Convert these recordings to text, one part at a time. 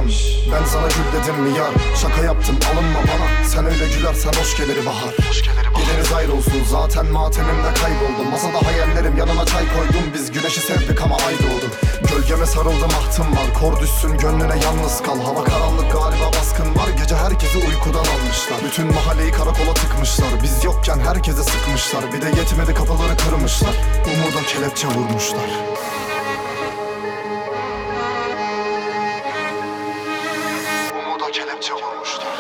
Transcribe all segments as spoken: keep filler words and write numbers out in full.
can. Ben sana gül dedim mi yar? Şaka yaptım alınma bana. Sen öyle gülersen hoş gelir bahar. Gideriz ayrı olsun zaten matemimde kayboldum. Masada hayallerim yanına çay koydum. Biz güneşi sevdik ama ay doğdu. Gölgeme sarıldım ahtım var. Kor düşsün gönlüne yalnız kal. Hava karanlık galiba baskın var. Gece herkesi uykudan almışlar. Bütün mahalleyi karakola tıkmışlar. Biz yokken herkese sıkmışlar. Bir de yetmedi kapıları kırmışlar. Umuda kelepçe vurmuşlar. Umuda kelepçe vurmuşlar.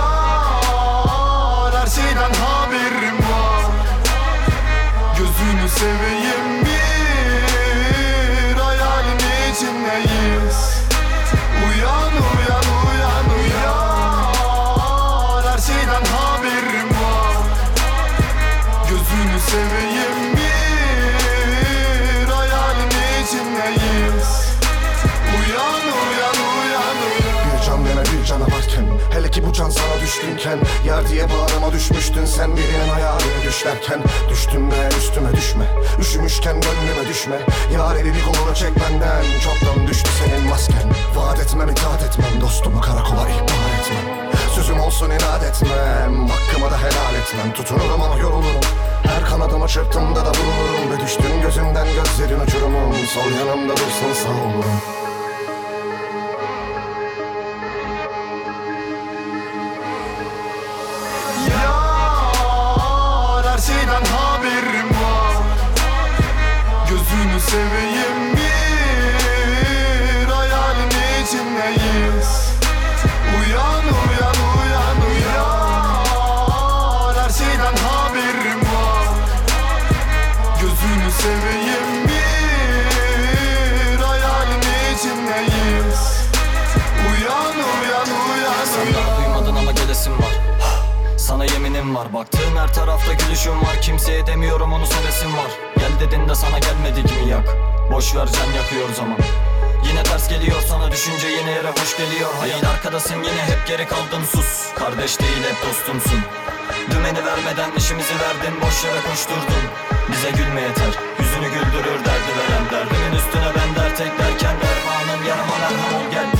Yar her şeyden haberim var. Gözünü seveyim bir hayalin içindeyiz. Uyan uyan uyan uyan. Her şeyden haberim var. Gözünü seveyim bir hayalin içindeyiz. Uyan uyan uyan uyan. Bir can deme bir canavarken, hele ki bu can sana düşkünken, yer diye bağrıma düşmüştün sen birinin hayalini düşlerken. Düştüm be üstüme düşme, üşümüşken gönlüme düşme. Yar elini kolunu çek benden, çoktan düştü senin masken. Vaat etmem itaat etmem, dostumu karakola ihbar etmem. Sözüm olsun inat etmem, hakkımı da helal etmem. Tutunurum ama yorulurum, her kanadımı çırptığımda da bulunurum. Ve düştün gözümden gözlerin uçurumum, sol yanımda dursun sağ olurum. Yar her şeyden haberim var. Gözünü seveyim bir hayalin içindeyiz. Uyan uyan uyan uyan. Her şeyden haberim var. Gözünü seveyim bir hayalin içindeyiz. Uyan uyan uyan Sen uyan. daha duymadın ama gelesim var. Sana yeminim var, baktığım her tarafta gülüşüm var. Kimseye demiyorum onu sevesim var. Gel dedin de sana gelmedik mi yak? Boş ver can yakıyor zaman. Yine ters geliyor sana düşünce yine yere hoş geliyor. Hayal arkadasın yine hep geri kaldın sus. Kardeş değil hep dostumsun. Dümeni vermeden işimizi verdin, boş yere koşturdun. Bize gülme yeter, yüzünü güldürür derdi veren. Derdimin üstüne ben dert eklerken dermanım yarama merham ol gel.